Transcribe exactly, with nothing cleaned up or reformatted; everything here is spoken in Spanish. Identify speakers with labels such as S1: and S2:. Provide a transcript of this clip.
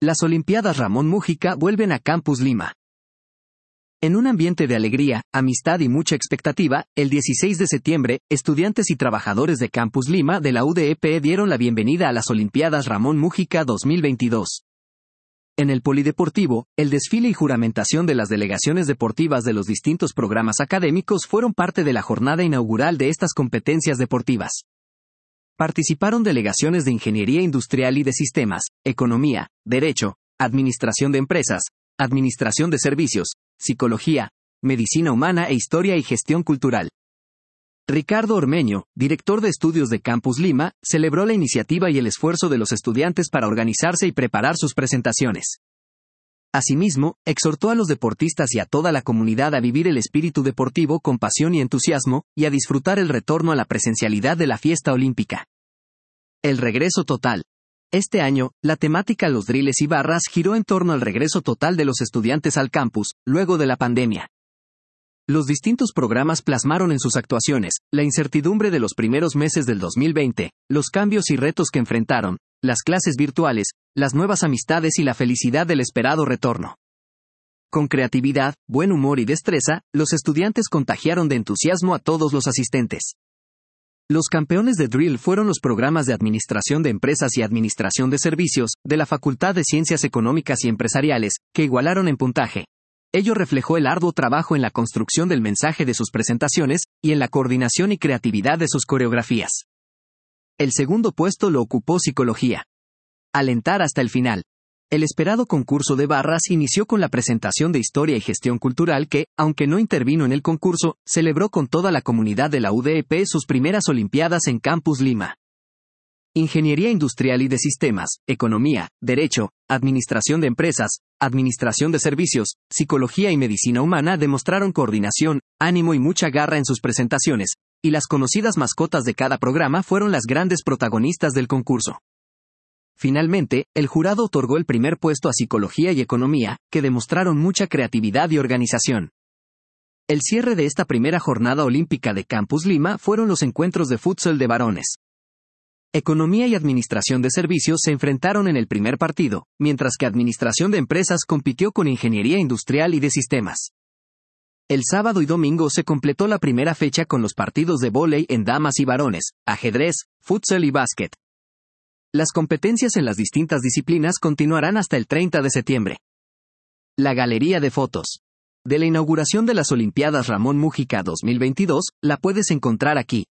S1: Las Olimpiadas Ramón Múgica vuelven a Campus Lima. En un ambiente de alegría, amistad y mucha expectativa, el dieciséis de septiembre, estudiantes y trabajadores de Campus Lima de la U D E P dieron la bienvenida a las Olimpiadas Ramón Múgica dos mil veintidós. En el Polideportivo, el desfile y juramentación de las delegaciones deportivas de los distintos programas académicos fueron parte de la jornada inaugural de estas competencias deportivas. Participaron delegaciones de Ingeniería Industrial y de Sistemas, Economía, Derecho, Administración de Empresas, Administración de Servicios, Psicología, Medicina Humana e Historia y Gestión Cultural. Ricardo Ormeño, director de estudios de Campus Lima, celebró la iniciativa y el esfuerzo de los estudiantes para organizarse y preparar sus presentaciones. Asimismo, exhortó a los deportistas y a toda la comunidad a vivir el espíritu deportivo con pasión y entusiasmo, y a disfrutar el retorno a la presencialidad de la fiesta olímpica. El regreso total. Este año, la temática Los Driles y Barras giró en torno al regreso total de los estudiantes al campus, luego de la pandemia. Los distintos programas plasmaron en sus actuaciones la incertidumbre de los primeros meses del dos mil veinte, los cambios y retos que enfrentaron, las clases virtuales, las nuevas amistades y la felicidad del esperado retorno. Con creatividad, buen humor y destreza, los estudiantes contagiaron de entusiasmo a todos los asistentes. Los campeones de drill fueron los programas de Administración de Empresas y Administración de Servicios, de la Facultad de Ciencias Económicas y Empresariales, que igualaron en puntaje. Ello reflejó el arduo trabajo en la construcción del mensaje de sus presentaciones, y en la coordinación y creatividad de sus coreografías. El segundo puesto lo ocupó Psicología. Alentar hasta el final. El esperado concurso de barras inició con la presentación de Historia y Gestión Cultural que, aunque no intervino en el concurso, celebró con toda la comunidad de la U D E P sus primeras Olimpiadas en Campus Lima. Ingeniería Industrial y de Sistemas, Economía, Derecho, Administración de Empresas, Administración de Servicios, Psicología y Medicina Humana demostraron coordinación, ánimo y mucha garra en sus presentaciones, y las conocidas mascotas de cada programa fueron las grandes protagonistas del concurso. Finalmente, el jurado otorgó el primer puesto a Psicología y Economía, que demostraron mucha creatividad y organización. El cierre de esta primera jornada olímpica de Campus Lima fueron los encuentros de futsal de varones. Economía y Administración de Servicios se enfrentaron en el primer partido, mientras que Administración de Empresas compitió con Ingeniería Industrial y de Sistemas. El sábado y domingo se completó la primera fecha con los partidos de vóley en damas y varones, ajedrez, futsal y básquet. Las competencias en las distintas disciplinas continuarán hasta el treinta de septiembre. La galería de fotos de la inauguración de las Olimpiadas Ramón Múgica dos mil veintidós la puedes encontrar aquí.